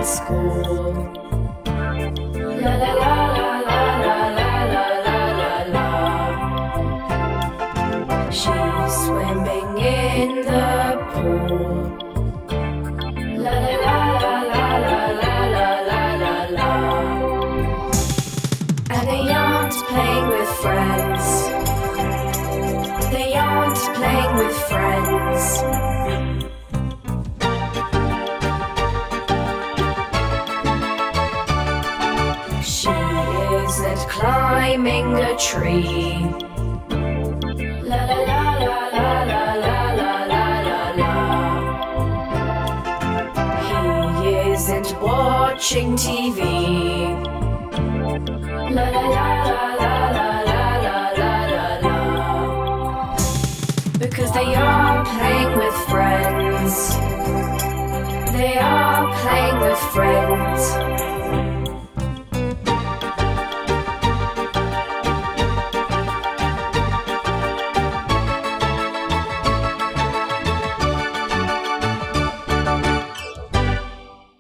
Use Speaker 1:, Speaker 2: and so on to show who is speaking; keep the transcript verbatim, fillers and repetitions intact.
Speaker 1: school. La la la la la la la la la la. She's swimming in the pool. La la la la la la la la la la. And they aren't playing with friends. They aren't playing with friends. She isn't climbing a tree. La la la la la la la la la la la. He isn't watching T V. La la la la la la la la la la la. Because they are playing with friends. They are playing with friends.